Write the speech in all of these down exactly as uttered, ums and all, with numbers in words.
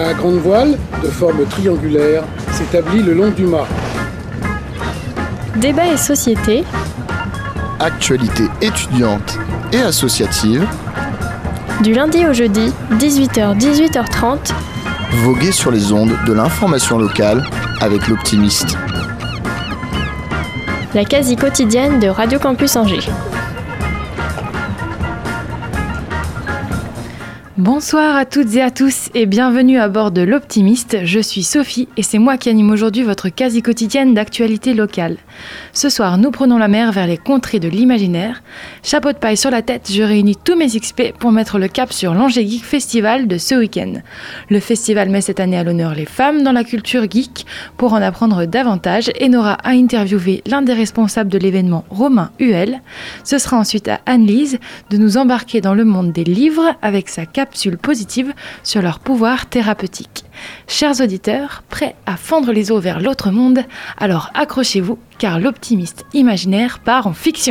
La grande voile, de forme triangulaire, s'établit le long du mât. Débat et société. Actualité étudiante et associative. Du lundi au jeudi, dix-huit heures - dix-huit heures trente. Voguer sur les ondes de l'information locale avec l'Optimiste. La quasi quotidienne de Radio Campus Angers. Bonsoir à toutes et à tous et bienvenue à bord de l'Optimiste. Je suis Sophie et c'est moi qui anime aujourd'hui votre quasi quotidienne d'actualité locale. Ce soir, nous prenons la mer vers les contrées de l'imaginaire. Chapeau de paille sur la tête, je réunis tous mes X P pour mettre le cap sur l'Angers Geek Festival de ce week-end. Le festival met cette année à l'honneur les femmes dans la culture geek. Pour en apprendre davantage, Enora a interviewé l'un des responsables de l'événement, Romain Huel. Ce sera ensuite à Anne-Lise de nous embarquer dans le monde des livres avec sa capsule positive sur leur pouvoir thérapeutique. Chers auditeurs, prêts à fendre les eaux vers l'autre monde, alors accrochez-vous car l'optimiste imaginaire part en fiction.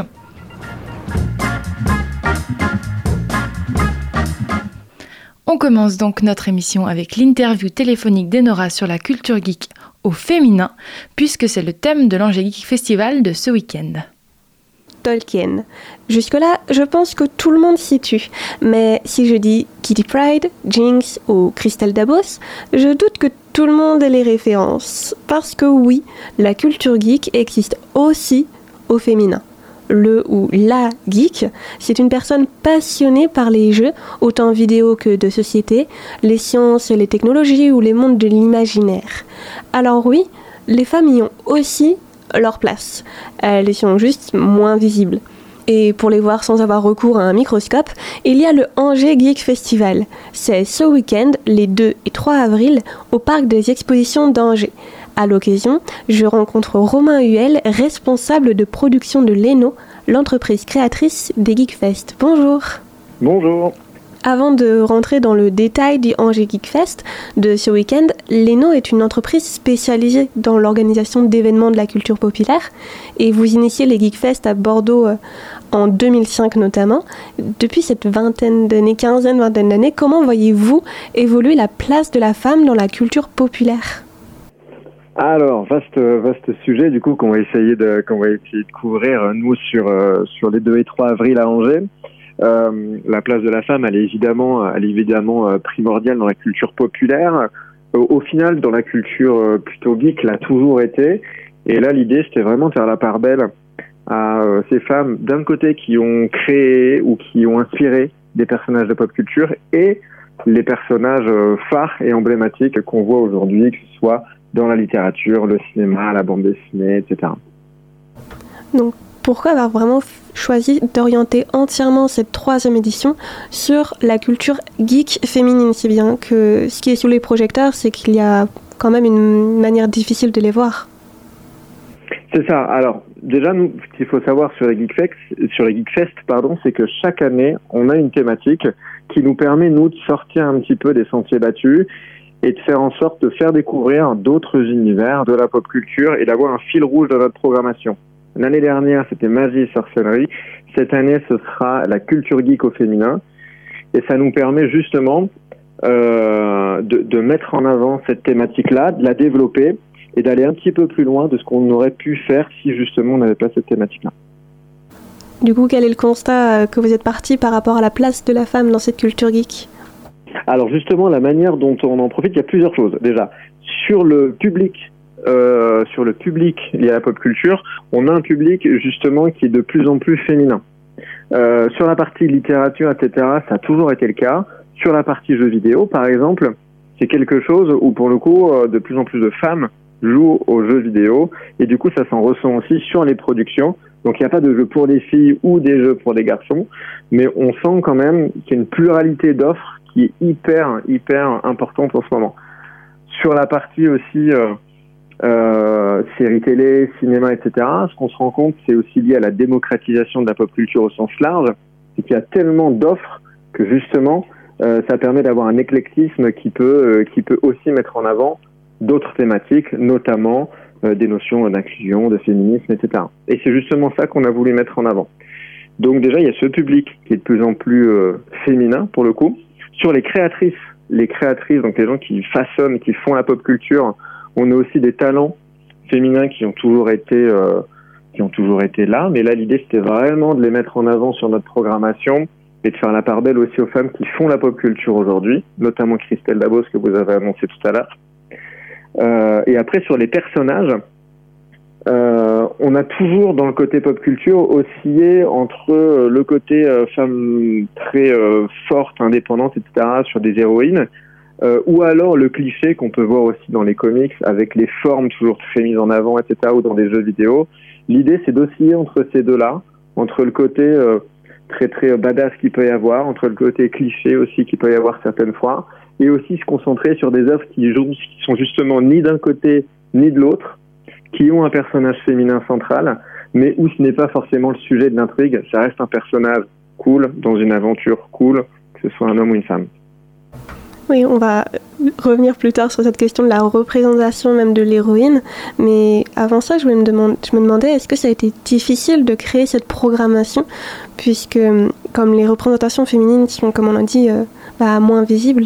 On commence donc notre émission avec l'interview téléphonique d'Enora sur la culture geek au féminin, puisque c'est le thème de l'Angers Geek Festival de ce week-end. Tolkien. Jusque-là, je pense que tout le monde s'y tue. Mais si je dis Kitty Pryde, Jinx ou Christelle Dabos, je doute que tout le monde ait les références. Parce que oui, la culture geek existe aussi au féminin. Le ou la geek, c'est une personne passionnée par les jeux, autant vidéo que de société, les sciences, les technologies ou les mondes de l'imaginaire. Alors oui, les femmes y ont aussi leur place. Elles sont juste moins visibles. Et pour les voir sans avoir recours à un microscope, il y a le Angers Geek Festival. C'est ce week-end, les deux et trois avril, au parc des expositions d'Angers. À l'occasion, je rencontre Romain Huel, responsable de production de Leno, l'entreprise créatrice des Geekfest. Bonjour. Bonjour. Avant de rentrer dans le détail du Angers Geek Fest de ce week-end, Leno est une entreprise spécialisée dans l'organisation d'événements de la culture populaire et vous initiez les Geekfest à Bordeaux euh, en deux mille cinq notamment. Depuis cette vingtaine d'années, quinzaine, vingtaine d'années, comment voyez-vous évoluer la place de la femme dans la culture populaire ? Alors, vaste, vaste sujet du coup qu'on va essayer de, qu'on va essayer de couvrir nous sur, euh, sur les deux et trois avril à Angers. Euh, la place de la femme, elle est évidemment, elle est évidemment euh, primordiale dans la culture populaire. Euh, au final, dans la culture euh, plutôt geek, elle a toujours été. Et là, l'idée, c'était vraiment de faire la part belle à euh, ces femmes, d'un côté, qui ont créé ou qui ont inspiré des personnages de pop culture et les personnages euh, phares et emblématiques qu'on voit aujourd'hui, que ce soit dans la littérature, le cinéma, la bande dessinée, et cetera. Donc, pourquoi avoir vraiment choisi d'orienter entièrement cette troisième édition sur la culture geek féminine, si bien que ce qui est sous les projecteurs, c'est qu'il y a quand même une manière difficile de les voir. C'est ça. Alors, déjà, nous, ce qu'il faut savoir sur les Geekfest, sur les Geekfest, pardon, c'est que chaque année, on a une thématique qui nous permet, nous, de sortir un petit peu des sentiers battus et de faire en sorte de faire découvrir d'autres univers de la pop culture et d'avoir un fil rouge dans notre programmation. L'année dernière, c'était magie et sorcellerie. Cette année, ce sera la culture geek au féminin. Et ça nous permet justement euh, de, de mettre en avant cette thématique-là, de la développer et d'aller un petit peu plus loin de ce qu'on aurait pu faire si justement on n'avait pas cette thématique-là. Du coup, quel est le constat que vous êtes parti par rapport à la place de la femme dans cette culture geek ? Alors justement, la manière dont on en profite, il y a plusieurs choses. Déjà, sur le public, Euh, sur le public lié à la pop culture, on a un public justement qui est de plus en plus féminin. Euh, sur la partie littérature, et cetera, ça a toujours été le cas. Sur la partie jeux vidéo, par exemple, c'est quelque chose où pour le coup, euh, de plus en plus de femmes jouent aux jeux vidéo et du coup, ça s'en ressent aussi sur les productions. Donc, il n'y a pas de jeux pour les filles ou des jeux pour les garçons, mais on sent quand même qu'il y a une pluralité d'offres qui est hyper, hyper importante en ce moment. Sur la partie aussi euh, Euh, séries télé, cinéma, et cetera. Ce qu'on se rend compte, c'est aussi lié à la démocratisation de la pop culture au sens large, c'est qu'il y a tellement d'offres que justement, euh, ça permet d'avoir un éclectisme qui peut, euh, qui peut aussi mettre en avant d'autres thématiques, notamment euh, des notions d'inclusion, de féminisme, et cetera. Et c'est justement ça qu'on a voulu mettre en avant. Donc déjà, il y a ce public qui est de plus en plus euh, féminin, pour le coup. Sur les créatrices les créatrices, donc les gens qui façonnent, qui font la pop culture, on a aussi des talents féminins qui ont toujours été euh, qui ont toujours été là, mais là l'idée c'était vraiment de les mettre en avant sur notre programmation et de faire la part belle aussi aux femmes qui font la pop culture aujourd'hui, notamment Christelle Dabos que vous avez annoncé tout à l'heure. Euh, et après sur les personnages, euh, on a toujours dans le côté pop culture oscillé entre euh, le côté euh, femme très euh, forte, indépendante, et cetera sur des héroïnes, euh, ou alors le cliché qu'on peut voir aussi dans les comics avec les formes toujours très mises en avant, et cetera, ou dans des jeux vidéo. L'idée c'est d'osciller entre ces deux-là, entre le côté euh, très très badass qu'il peut y avoir, entre le côté cliché aussi qu'il peut y avoir certaines fois, et aussi se concentrer sur des œuvres qui, qui sont justement ni d'un côté ni de l'autre, qui ont un personnage féminin central, mais où ce n'est pas forcément le sujet de l'intrigue, ça reste un personnage cool, dans une aventure cool, que ce soit un homme ou une femme. Oui, on va revenir plus tard sur cette question de la représentation même de l'héroïne, mais avant ça, je me, demande, je me demandais, est-ce que ça a été difficile de créer cette programmation, puisque comme les représentations féminines sont, comme on l'a dit, euh, bah, moins visibles?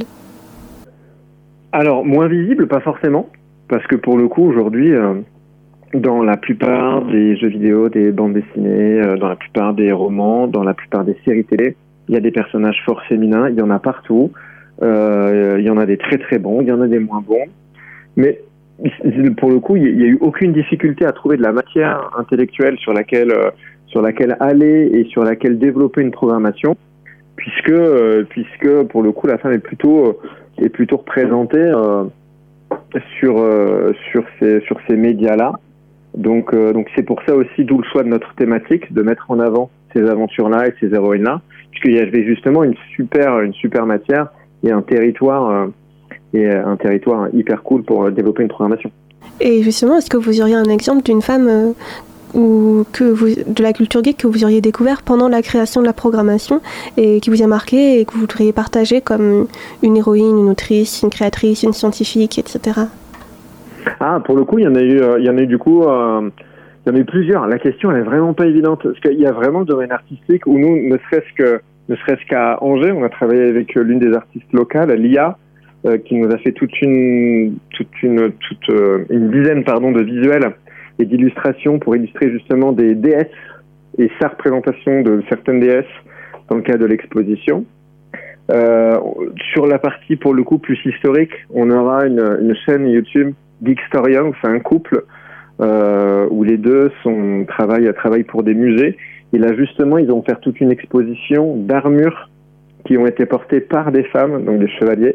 Alors, moins visibles, pas forcément, parce que pour le coup, aujourd'hui, euh, dans la plupart des jeux vidéo, des bandes dessinées, euh, dans la plupart des romans, dans la plupart des séries télé, il y a des personnages forts féminins, il y en a partout. Euh, il y en a des très très bons, il y en a des moins bons. Mais pour le coup, il n'y a eu aucune difficulté à trouver de la matière intellectuelle sur laquelle, euh, sur laquelle aller et sur laquelle développer une programmation, puisque, euh, puisque pour le coup, la femme est plutôt, euh, est plutôt représentée euh, sur, euh, sur ces, sur ces médias-là. Donc, euh, donc c'est pour ça aussi d'où le choix de notre thématique, de mettre en avant ces aventures-là et ces héroïnes-là, puisqu'il y avait justement une super, une super matière et un territoire, euh, et un territoire hyper cool pour euh, développer une programmation. Et justement, est-ce que vous auriez un exemple d'une femme euh, ou que vous, de la culture geek que vous auriez découvert pendant la création de la programmation et qui vous a marqué et que vous voudriez partager comme une héroïne, une autrice, une créatrice, une scientifique, et cetera? Ah, pour le coup, il y en a eu, euh, il y en a eu du coup, euh, il y en a eu plusieurs. La question, elle est vraiment pas évidente parce qu'il y a vraiment le domaine artistique où nous, ne serait-ce que, ne serait-ce qu'à Angers, on a travaillé avec l'une des artistes locales, Lia, euh, qui nous a fait toute une, toute une, toute euh, une dizaine, pardon, de visuels et d'illustrations pour illustrer justement des déesses et sa représentation de certaines déesses dans le cadre de l'exposition. Euh, sur la partie pour le coup plus historique, on aura une, une chaîne YouTube Geekstorium, où c'est un couple euh, où les deux sont travaillent travaillent pour des musées. Et là justement, ils vont faire toute une exposition d'armures qui ont été portées par des femmes, donc des chevaliers.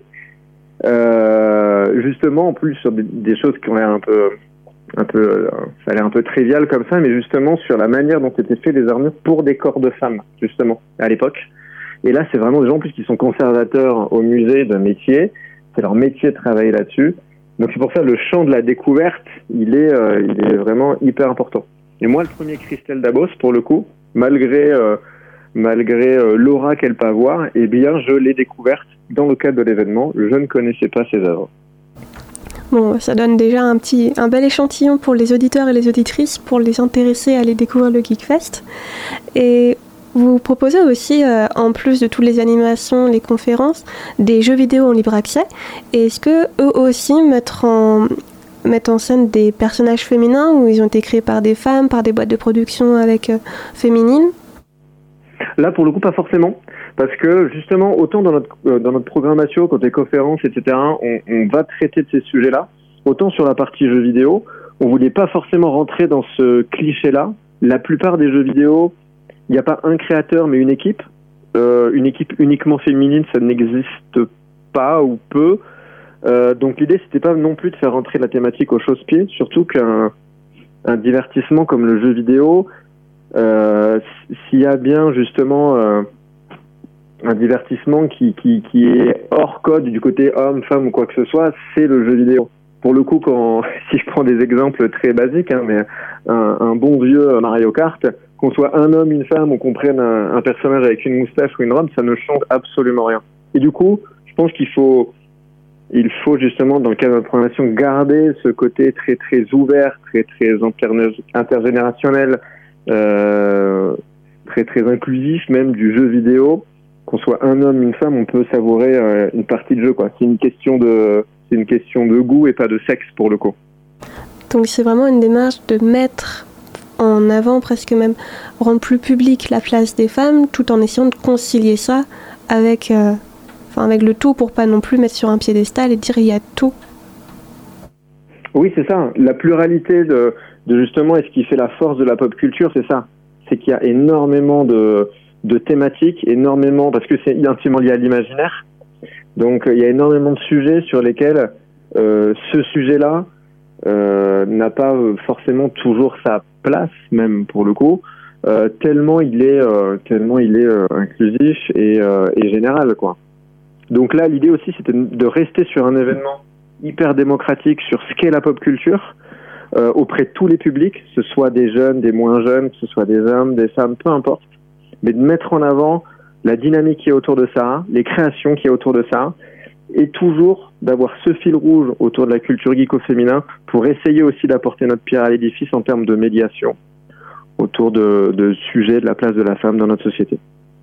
Euh, justement, en plus sur des, des choses qui ont l'air un peu, un peu, ça a l'air un peu trivial comme ça, mais justement sur la manière dont étaient faites les armures pour des corps de femmes, justement à l'époque. Et là, c'est vraiment des gens en plus qui sont conservateurs au musée d'un métier. C'est leur métier de travailler là-dessus. Donc c'est pour ça le champ de la découverte, il est, euh, il est vraiment hyper important. Et moi, le premier Christelle Dabos, pour le coup, malgré, euh, malgré euh, l'aura qu'elle peut avoir, eh bien, je l'ai découverte dans le cadre de l'événement. Je ne connaissais pas ses œuvres. Bon, ça donne déjà un petit, un bel échantillon pour les auditeurs et les auditrices pour les intéresser à aller découvrir le Geekfest. Et vous proposez aussi, euh, en plus de toutes les animations, les conférences, des jeux vidéo en libre accès. Et est-ce que eux aussi mettent en, mettent en scène des personnages féminins ou ils ont été créés par des femmes, par des boîtes de production avec euh, féminines? Là, pour le coup, pas forcément. Parce que justement, autant dans notre, euh, dans notre programmation, côté conférences, et cetera, on, on va traiter de ces sujets-là, autant sur la partie jeux vidéo, on voulait pas forcément rentrer dans ce cliché-là. La plupart des jeux vidéo, il n'y a pas un créateur, mais une équipe. Euh, une équipe uniquement féminine, ça n'existe pas ou peu. Euh, donc l'idée, c'était pas non plus de faire rentrer la thématique au chausse-pied, surtout qu'un un divertissement comme le jeu vidéo, euh, s'il y a bien justement euh, un divertissement qui, qui, qui est hors code du côté homme, femme ou quoi que ce soit, c'est le jeu vidéo. Pour le coup, quand si je prends des exemples très basiques, hein, mais un, un bon vieux Mario Kart, qu'on soit un homme, une femme ou qu'on prenne un, un personnage avec une moustache ou une robe, ça ne change absolument rien. Et du coup, je pense qu'il faut, il faut justement, dans le cadre de notre programmation, garder ce côté très très ouvert, très très interna- intergénérationnel, euh, très très inclusif même du jeu vidéo, qu'on soit un homme, une femme, on peut savourer euh, une partie de jeu, quoi. C'est une question de, c'est une question de goût et pas de sexe pour le coup. Donc c'est vraiment une démarche de mettre en avant, presque même rendre plus publique la place des femmes, tout en essayant de concilier ça avec, euh, enfin avec le tout, pour pas non plus mettre sur un piédestal et dire il y a tout. Oui, c'est ça. La pluralité de, de justement, et ce qui fait la force de la pop culture, c'est ça. C'est qu'il y a énormément de, de thématiques, énormément, parce que c'est intimement lié à l'imaginaire. Donc, il y a énormément de sujets sur lesquels euh, ce sujet-là euh, n'a pas forcément toujours sa place, même pour le coup, euh, tellement il est, euh, tellement il est euh, inclusif et, euh, et général, quoi. Donc là, l'idée aussi, c'était de rester sur un événement hyper démocratique sur ce qu'est la pop culture euh, auprès de tous les publics, que ce soit des jeunes, des moins jeunes, que ce soit des hommes, des femmes, peu importe, mais de mettre en avant la dynamique qui est autour de ça, les créations qui est autour de ça, et toujours d'avoir ce fil rouge autour de la culture geek au féminin pour essayer aussi d'apporter notre pierre à l'édifice en termes de médiation autour de, de sujets de la place de la femme dans notre société.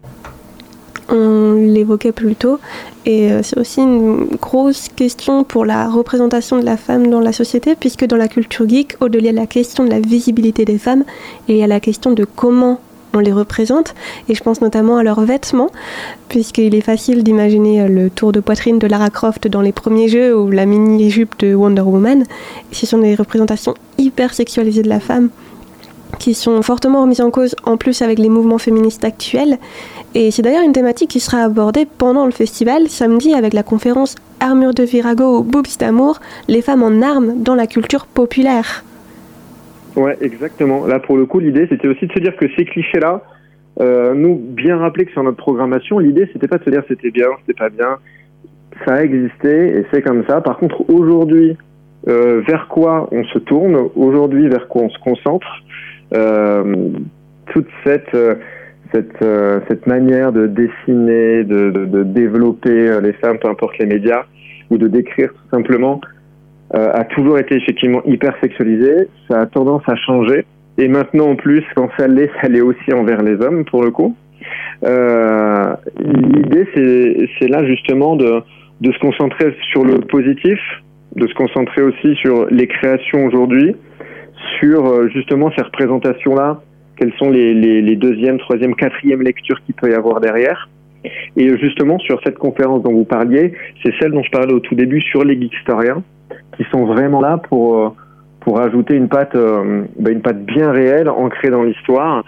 On l'évoquait plus tôt, et c'est aussi une grosse question pour la représentation de la femme dans la société, puisque dans la culture geek, au-delà de la question de la visibilité des femmes, il y a la question de comment on les représente, et je pense notamment à leurs vêtements, puisqu'il est facile d'imaginer le tour de poitrine de Lara Croft dans les premiers jeux, ou la mini-jupe de Wonder Woman. Ce sont des représentations hyper sexualisées de la femme, qui sont fortement remises en cause, en plus avec les mouvements féministes actuels. Et c'est d'ailleurs une thématique qui sera abordée pendant le festival, samedi, avec la conférence Armure de Virago ou Boobs d'amour, les femmes en armes dans la culture populaire. Ouais, exactement. Là, pour le coup, l'idée, c'était aussi de se dire que ces clichés-là, euh, nous, bien rappeler que sur notre programmation, l'idée, c'était pas de se dire c'était bien, c'était pas bien. Ça a existé et c'est comme ça. Par contre, aujourd'hui, euh, vers quoi on se tourne, aujourd'hui, vers quoi on se concentre, euh, toute cette... Euh, Cette, euh, cette manière de dessiner, de, de, de développer euh, les femmes, peu importe les médias, ou de décrire tout simplement, euh, a toujours été effectivement hyper sexualisée. Ça a tendance à changer. Et maintenant, en plus, quand ça l'est, ça l'est aussi envers les hommes, pour le coup. Euh, l'idée, c'est, c'est là justement de, de se concentrer sur le positif, de se concentrer aussi sur les créations aujourd'hui, sur euh, justement ces représentations-là, quelles sont les, les, les deuxième, troisième, quatrième lectures qu'il peut y avoir derrière. Et justement, sur cette conférence dont vous parliez, c'est celle dont je parlais au tout début sur les geekstoriens, qui sont vraiment là pour, pour ajouter une patte, euh, bah une patte bien réelle, ancrée dans l'histoire,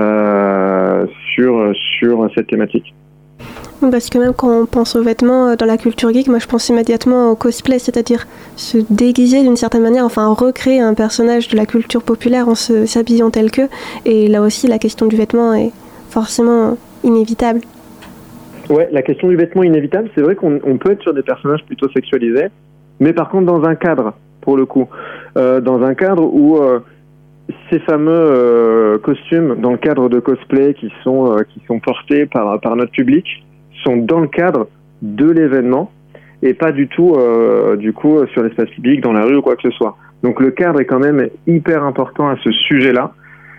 euh, sur, sur cette thématique. Parce que même quand on pense aux vêtements dans la culture geek, moi je pense immédiatement au cosplay, c'est-à-dire se déguiser d'une certaine manière, enfin recréer un personnage de la culture populaire en se, s'habillant tel que. Et là aussi, la question du vêtement est forcément inévitable. Ouais, la question du vêtement est inévitable. C'est vrai qu'on on peut être sur des personnages plutôt sexualisés, mais par contre dans un cadre, pour le coup. Euh, dans un cadre où euh, ces fameux euh, costumes, dans le cadre de cosplay qui sont, euh, qui sont portés par, par notre public, sont dans le cadre de l'événement et pas du tout euh, du coup sur l'espace public, dans la rue ou quoi que ce soit. Donc le cadre est quand même hyper important à ce sujet-là.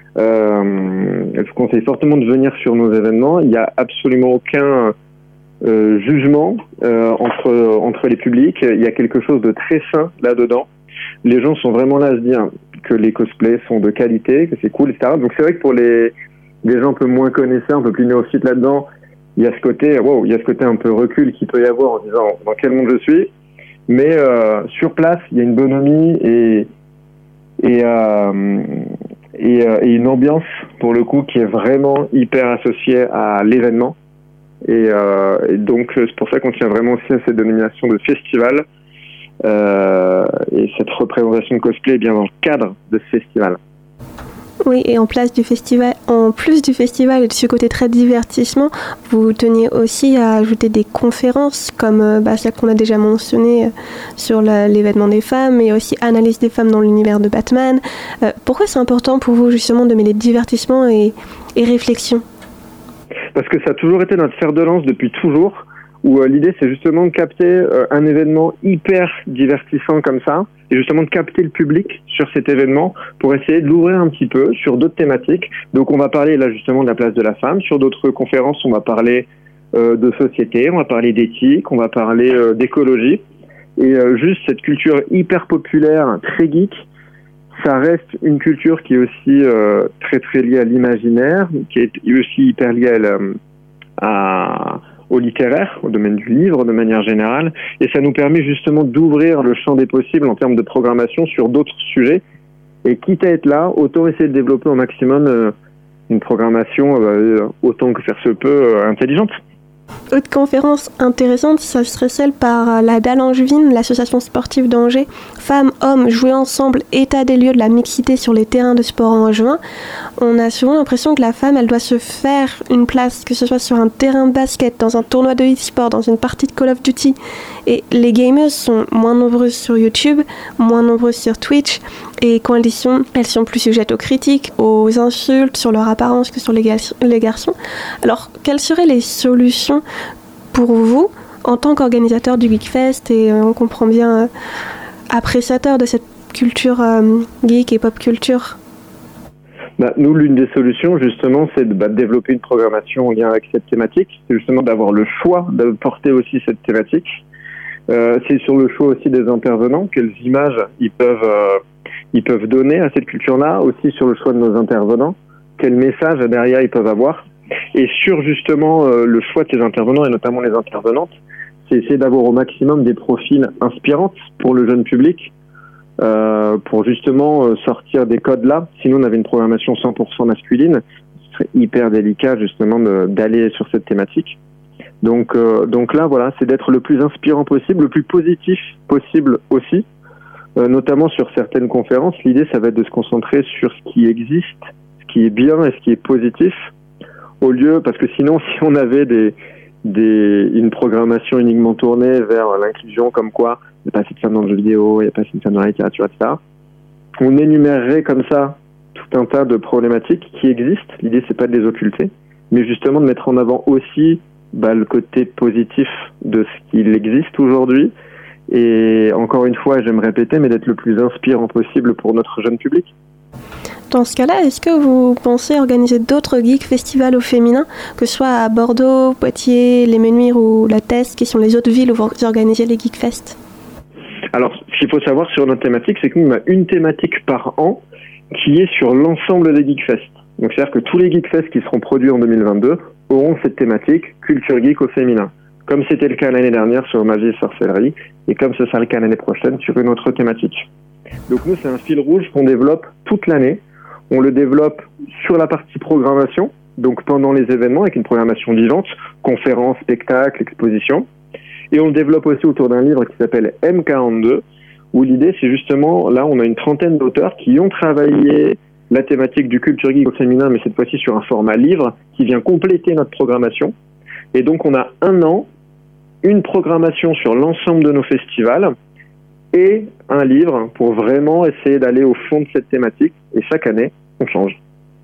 Euh, je vous conseille fortement de venir sur nos événements. Il n'y a absolument aucun euh, jugement euh, entre, entre les publics. Il y a quelque chose de très sain là-dedans. Les gens sont vraiment là à se dire que les cosplays sont de qualité, que c'est cool, et cetera. Donc c'est vrai que pour les, les gens un peu moins connaisseurs, un peu plus néophytes là-dedans, il y a ce côté, wow, il y a ce côté un peu recul qu'il peut y avoir en disant dans quel monde je suis. Mais euh, sur place, il y a une bonhomie et et, euh, et, euh, et une ambiance pour le coup qui est vraiment hyper associée à l'événement. Et, euh, et donc c'est pour ça qu'on tient vraiment aussi à cette dénomination de festival. Euh, et cette représentation de cosplay est bien dans le cadre de ce festival. Oui, et en place du festival, en plus du festival et de ce côté très divertissement, vous teniez aussi à ajouter des conférences comme euh, bah, celle qu'on a déjà mentionnée euh, sur la, l'événement des femmes, et aussi analyse des femmes dans l'univers de Batman. Euh, pourquoi c'est important pour vous justement de mêler divertissement et, et réflexion ? Parce que ça a toujours été notre fer de lance depuis toujours, où euh, l'idée c'est justement de capter euh, un événement hyper divertissant comme ça, et justement de capter le public sur cet événement pour essayer de l'ouvrir un petit peu sur d'autres thématiques. Donc on va parler là justement de la place de la femme. Sur d'autres conférences, on va parler euh, de société, on va parler d'éthique, on va parler euh, d'écologie. Et euh, juste cette culture hyper populaire, très geek, ça reste une culture qui est aussi euh, très très liée à l'imaginaire, qui est aussi hyper liée à, la, à, au littéraire, au domaine du livre de manière générale. Et ça nous permet justement d'ouvrir le champ des possibles en termes de programmation sur d'autres sujets. Et quitte à être là, autant essayer de développer au maximum euh, une programmation euh, autant que faire se peut euh, intelligente. Autre conférence intéressante, ça serait celle par la Dalle Angevine, l'association sportive d'Angers. Femmes, hommes, jouer ensemble, état des lieux de la mixité sur les terrains de sport angevins. On a souvent l'impression que la femme, elle doit se faire une place, que ce soit sur un terrain de basket, dans un tournoi de e-sport, dans une partie de Call of Duty. Et les gamers sont moins nombreuses sur YouTube, moins nombreuses sur Twitch. Et quand elles y sont, elles sont plus sujettes aux critiques, aux insultes sur leur apparence que sur les, gar- les garçons. Alors, quelles seraient les solutions pour vous, en tant qu'organisateur du Geekfest, et euh, on comprend bien euh, appréciateur de cette culture euh, geek et pop culture? Bah, nous, l'une des solutions, justement, c'est de bah, développer une programmation en lien avec cette thématique. C'est justement d'avoir le choix de porter aussi cette thématique. Euh, c'est sur le choix aussi des intervenants, quelles images ils peuvent, euh, ils peuvent donner à cette culture-là, aussi sur le choix de nos intervenants, quels messages derrière ils peuvent avoir. Et sur justement euh, le choix de ces intervenants, et notamment les intervenantes, c'est essayer d'avoir au maximum des profils inspirants pour le jeune public, euh, pour justement euh, sortir des codes-là. Sinon, on avait une programmation cent pour cent masculine, ce serait hyper délicat justement de, d'aller sur cette thématique. Donc, euh, donc là, voilà, c'est d'être le plus inspirant possible, le plus positif possible aussi, euh, notamment sur certaines conférences. L'idée, ça va être de se concentrer sur ce qui existe, ce qui est bien et ce qui est positif, au lieu, parce que sinon, si on avait des, des, une programmation uniquement tournée vers l'inclusion, comme quoi il n'y a pas assez de femmes dans le jeu vidéo, il n'y a pas assez de femmes dans la littérature, et cetera, on énumérerait comme ça tout un tas de problématiques qui existent. L'idée, c'est pas de les occulter, mais justement de mettre en avant aussi bah, le côté positif de ce qu'il existe aujourd'hui. Et encore une fois, j'aime répéter, mais d'être le plus inspirant possible pour notre jeune public. Dans ce cas-là, est-ce que vous pensez organiser d'autres geek festivals au féminin, que ce soit à Bordeaux, Poitiers, Les Menuires ou La Teste, qui sont les autres villes où vous organisez les Geek Fest? Alors, ce qu'il faut savoir sur notre thématique, c'est que nous, on a une thématique par an qui est sur l'ensemble des Geek Fest. Donc, c'est-à-dire que tous les Geek Fest qui seront produits en deux mille vingt-deux auront cette thématique culture geek au féminin. Comme c'était le cas l'année dernière sur Magie et Sorcellerie, et comme ce sera le cas l'année prochaine sur une autre thématique. Donc nous, c'est un fil rouge qu'on développe toute l'année. On le développe sur la partie programmation, donc pendant les événements, avec une programmation vivante, conférences, spectacles, expositions. Et on le développe aussi autour d'un livre qui s'appelle M quarante-deux, où l'idée, c'est justement, là, on a une trentaine d'auteurs qui ont travaillé la thématique du culture geek au féminin, mais cette fois-ci sur un format livre, qui vient compléter notre programmation. Et donc, on a un an, une programmation sur l'ensemble de nos festivals, et un livre pour vraiment essayer d'aller au fond de cette thématique. Et chaque année, on change.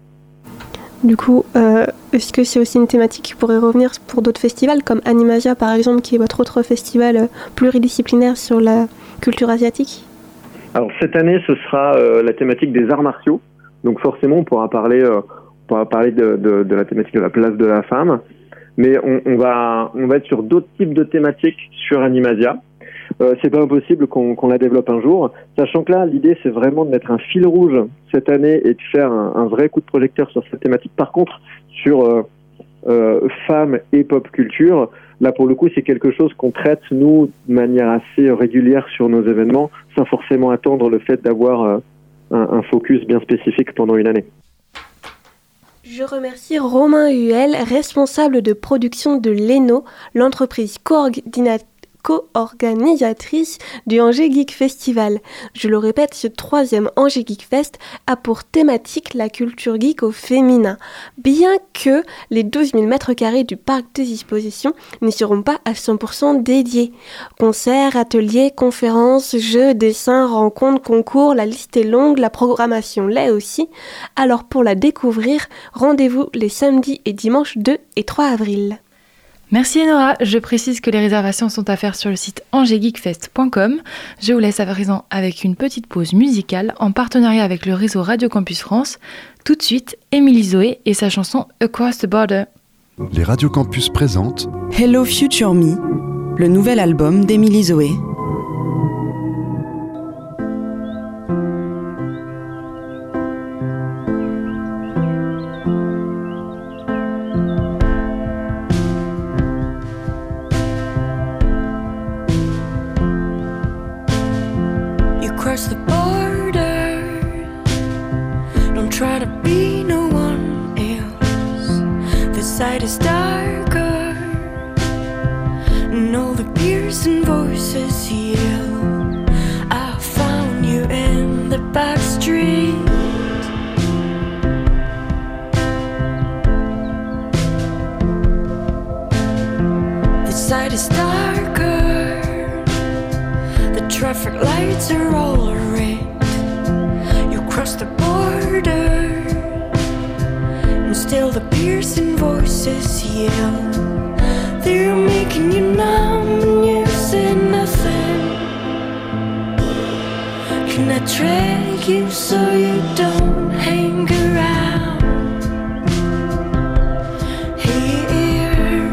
Du coup, euh, est-ce que c'est aussi une thématique qui pourrait revenir pour d'autres festivals, comme Animasia par exemple, qui est votre autre festival pluridisciplinaire sur la culture asiatique? Alors cette année, ce sera euh, la thématique des arts martiaux. Donc forcément, on pourra parler, euh, on pourra parler de, de, de la thématique de la place de la femme. Mais on, on, va, on va être sur d'autres types de thématiques sur Animasia. Euh, c'est pas impossible qu'on, qu'on la développe un jour, sachant que là, l'idée, c'est vraiment de mettre un fil rouge cette année et de faire un, un vrai coup de projecteur sur cette thématique. Par contre, sur euh, euh, femmes et pop culture, là, pour le coup, c'est quelque chose qu'on traite, nous, de manière assez régulière sur nos événements, sans forcément attendre le fait d'avoir euh, un, un focus bien spécifique pendant une année. Je remercie Romain Huel, responsable de production de l'Eno, l'entreprise coordinatrice co-organisatrice du Angers Geek Festival. Je le répète, ce troisième Angers Geek Fest a pour thématique la culture geek au féminin. Bien que les douze mille mètres carrés du parc de disposition n'y seront pas à cent pour cent dédiés. Concerts, ateliers, conférences, jeux, dessins, rencontres, concours, la liste est longue, la programmation l'est aussi. Alors pour la découvrir, rendez-vous les samedis et dimanches deux et trois avril. Merci Enora, je précise que les réservations sont à faire sur le site angers geek fest point com. Je vous laisse à présent avec une petite pause musicale en partenariat avec le réseau Radio Campus France. Tout de suite, Émilie Zoé et sa chanson Across the Border. Les Radio Campus présentent Hello Future Me, le nouvel album d'Émilie Zoé. You cross the border, don't try to be no one else. The side is darker, and all the piercing voices yell. I found you in the back street. The side is darker, the traffic lights are all red. You cross the border, and still the piercing voices yell. They're making you numb and you say nothing. Can I drag you so you don't hang around here?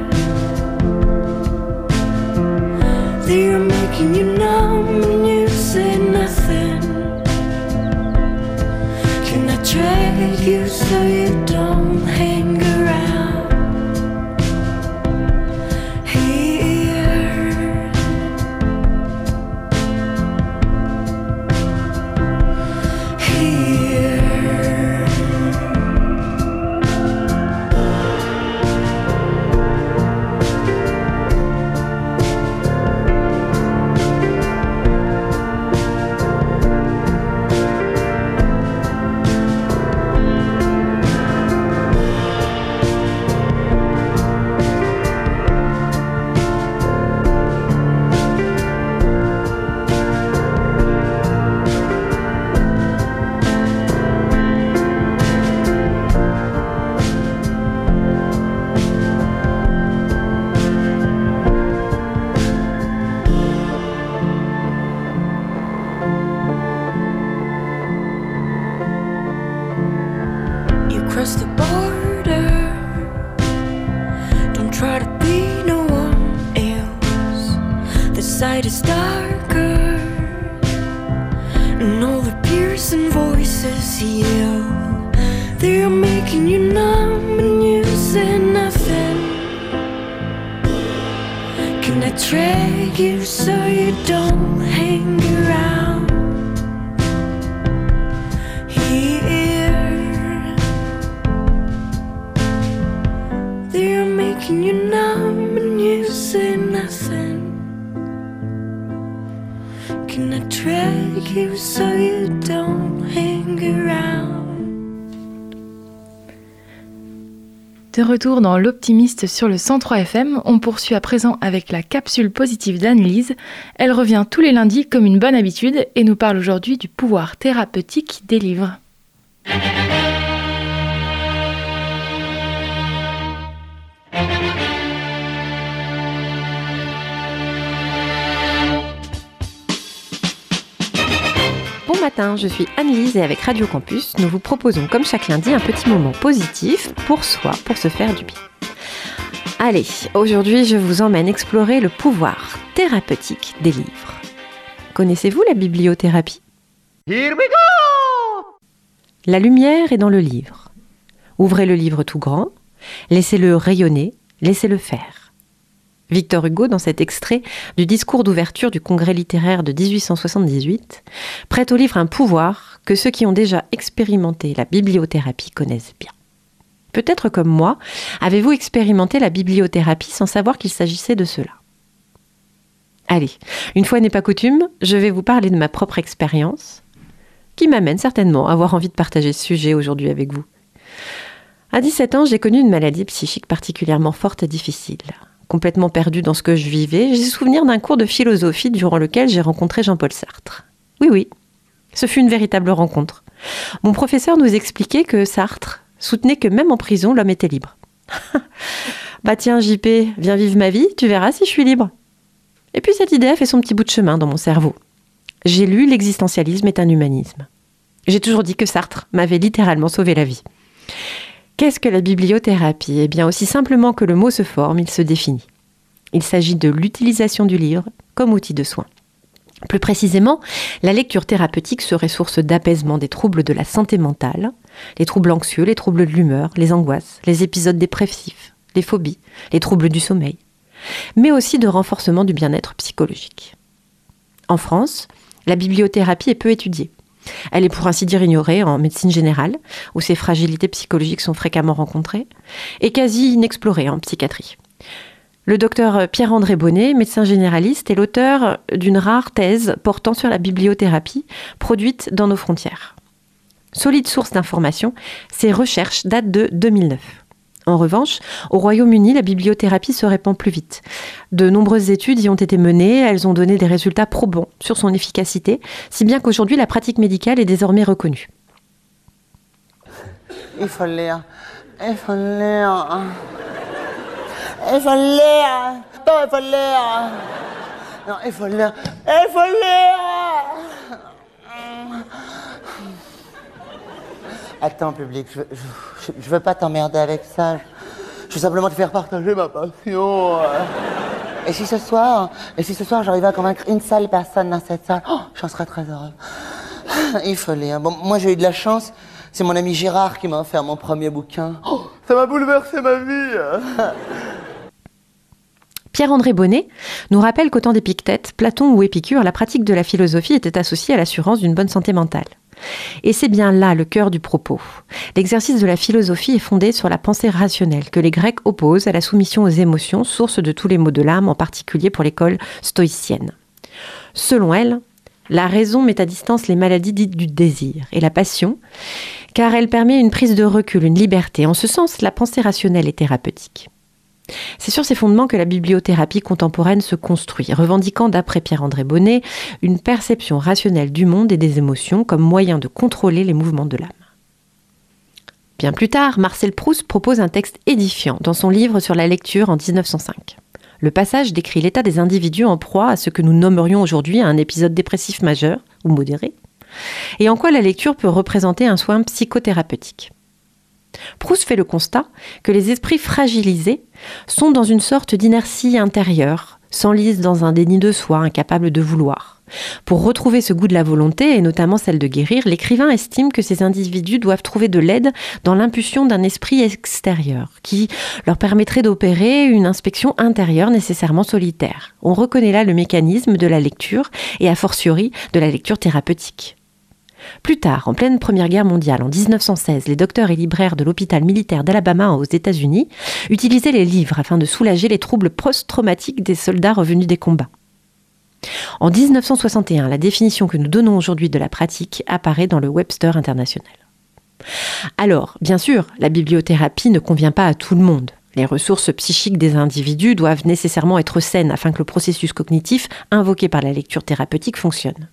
They're making you numb and you say nothing. Can I drag you so you don't hang around here? Here. You cross the border, don't try to be no one else. The sight is darker, and all the piercing voices yell. They're making you numb and you say nothing. Can I drag you so you don't hang around here? They're making you numb and you say nothing. Can I drag you so you don't hang around? De retour dans l'Optimiste sur le cent trois F M, on poursuit à présent avec la capsule positive d'Anne-Lise. Elle revient tous les lundis comme une bonne habitude et nous parle aujourd'hui du pouvoir thérapeutique des livres. Bon matin, je suis Anne-Lise et avec Radio Campus, nous vous proposons comme chaque lundi un petit moment positif pour soi, pour se faire du bien. Allez, aujourd'hui je vous emmène explorer le pouvoir thérapeutique des livres. Connaissez-vous la bibliothérapie ? Here we go ! La lumière est dans le livre. Ouvrez le livre tout grand, laissez-le rayonner, laissez-le faire. Victor Hugo, dans cet extrait du discours d'ouverture du congrès littéraire de dix-huit cent soixante-dix-huit, prête au livre un pouvoir que ceux qui ont déjà expérimenté la bibliothérapie connaissent bien. Peut-être comme moi, avez-vous expérimenté la bibliothérapie sans savoir qu'il s'agissait de cela ? Allez, une fois n'est pas coutume, je vais vous parler de ma propre expérience, qui m'amène certainement à avoir envie de partager ce sujet aujourd'hui avec vous. À dix-sept ans, j'ai connu une maladie psychique particulièrement forte et difficile. Complètement perdue dans ce que je vivais, j'ai souvenir d'un cours de philosophie durant lequel j'ai rencontré Jean-Paul Sartre. Oui, oui, ce fut une véritable rencontre. Mon professeur nous expliquait que Sartre soutenait que même en prison, l'homme était libre. Bah tiens, J P, viens vivre ma vie, tu verras si je suis libre. Et puis cette idée a fait son petit bout de chemin dans mon cerveau. J'ai lu « L'existentialisme est un humanisme ». J'ai toujours dit que Sartre m'avait littéralement sauvé la vie. Qu'est-ce que la bibliothérapie ? Eh bien, aussi simplement que le mot se forme, il se définit. Il s'agit de l'utilisation du livre comme outil de soin. Plus précisément, la lecture thérapeutique serait source d'apaisement des troubles de la santé mentale, les troubles anxieux, les troubles de l'humeur, les angoisses, les épisodes dépressifs, les phobies, les troubles du sommeil, mais aussi de renforcement du bien-être psychologique. En France, la bibliothérapie est peu étudiée. Elle est pour ainsi dire ignorée en médecine générale, où ces fragilités psychologiques sont fréquemment rencontrées, et quasi inexplorée en psychiatrie. Le docteur Pierre-André Bonnet, médecin généraliste, est l'auteur d'une rare thèse portant sur la bibliothérapie produite dans nos frontières. Solide source d'information, ses recherches datent de deux mille neuf. En revanche, au Royaume-Uni, la bibliothérapie se répand plus vite. De nombreuses études y ont été menées, elles ont donné des résultats probants sur son efficacité, si bien qu'aujourd'hui la pratique médicale est désormais reconnue. Il faut lire, il faut lire, il faut lire, non, il faut lire, non, il faut lire, il faut lire. Attends, public, je, je, je veux pas t'emmerder avec ça. Je veux simplement te faire partager ma passion. Et si ce soir, et si ce soir j'arrivais à convaincre une seule personne dans cette salle, oh, j'en serais très heureux. Il faut lire. Bon, moi j'ai eu de la chance. C'est mon ami Gérard qui m'a offert mon premier bouquin. Oh, ça m'a bouleversé ma vie. Pierre-André Bonnet nous rappelle qu'au temps d'Épictète, Platon ou Épicure, la pratique de la philosophie était associée à l'assurance d'une bonne santé mentale. Et c'est bien là le cœur du propos. L'exercice de la philosophie est fondé sur la pensée rationnelle que les Grecs opposent à la soumission aux émotions, source de tous les maux de l'âme, en particulier pour l'école stoïcienne. Selon elle, la raison met à distance les maladies dites du désir et la passion, car elle permet une prise de recul, une liberté. En ce sens, la pensée rationnelle est thérapeutique. C'est sur ces fondements que la bibliothérapie contemporaine se construit, revendiquant, d'après Pierre-André Bonnet, une perception rationnelle du monde et des émotions comme moyen de contrôler les mouvements de l'âme. Bien plus tard, Marcel Proust propose un texte édifiant dans son livre sur la lecture en dix-neuf cent cinq. Le passage décrit l'état des individus en proie à ce que nous nommerions aujourd'hui un épisode dépressif majeur ou modéré, et en quoi la lecture peut représenter un soin psychothérapeutique. Proust fait le constat que les esprits fragilisés sont dans une sorte d'inertie intérieure, s'enlisent dans un déni de soi, incapables de vouloir. Pour retrouver ce goût de la volonté, et notamment celle de guérir, l'écrivain estime que ces individus doivent trouver de l'aide dans l'impulsion d'un esprit extérieur, qui leur permettrait d'opérer une inspection intérieure nécessairement solitaire. On reconnaît là le mécanisme de la lecture, et a fortiori de la lecture thérapeutique. Plus tard, en pleine Première Guerre mondiale, en dix-neuf cent seize, les docteurs et libraires de l'hôpital militaire d'Alabama aux États-Unis utilisaient les livres afin de soulager les troubles post-traumatiques des soldats revenus des combats. En dix-neuf cent soixante et un, la définition que nous donnons aujourd'hui de la pratique apparaît dans le Webster International. Alors, bien sûr, la bibliothérapie ne convient pas à tout le monde. Les ressources psychiques des individus doivent nécessairement être saines afin que le processus cognitif invoqué par la lecture thérapeutique fonctionne.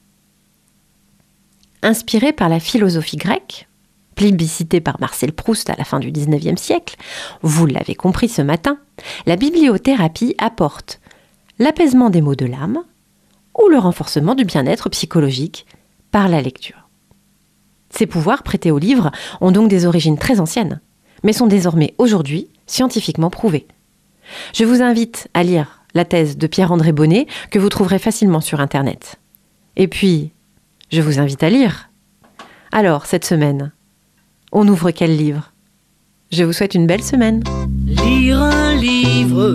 Inspirée par la philosophie grecque, plébiscitée par Marcel Proust à la fin du dix-neuvième siècle, vous l'avez compris ce matin, la bibliothérapie apporte l'apaisement des maux de l'âme ou le renforcement du bien-être psychologique par la lecture. Ces pouvoirs prêtés aux livres ont donc des origines très anciennes, mais sont désormais aujourd'hui scientifiquement prouvés. Je vous invite à lire la thèse de Pierre-André Bonnet que vous trouverez facilement sur Internet. Et puis, je vous invite à lire. Alors, cette semaine, on ouvre quel livre ? Je vous souhaite une belle semaine. Lire un livre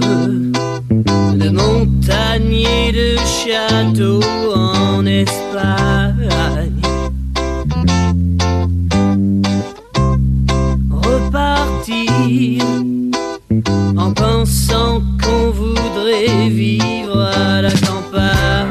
de montagne et de château en Espagne. Repartir en pensant qu'on voudrait vivre à la campagne.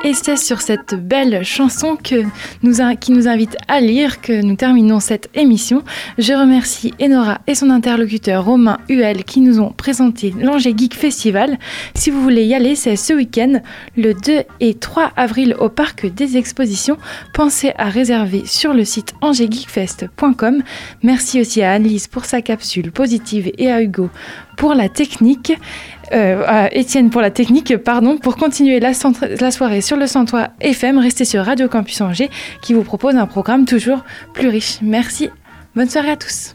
Et c'est sur cette belle chanson que nous a, qui nous invite à lire que nous terminons cette émission. Je remercie Enora et son interlocuteur Romain Huel qui nous ont présenté l'Angers Geek Festival. Si vous voulez y aller, c'est ce week-end, le deux et trois avril au Parc des Expositions. Pensez à réserver sur le site angers geek fest point com. Merci aussi à Annelise pour sa capsule positive et à Hugo pour la technique. Euh, à Étienne pour la technique, pardon, pour continuer la, centra- la soirée sur le cent trois F M, restez sur Radio Campus Angers qui vous propose un programme toujours plus riche. Merci, bonne soirée à tous.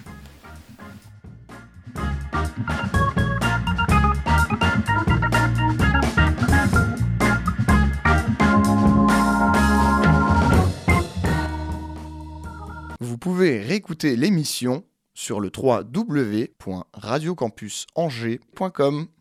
Vous pouvez réécouter l'émission sur le w w w point radio campus angers point com.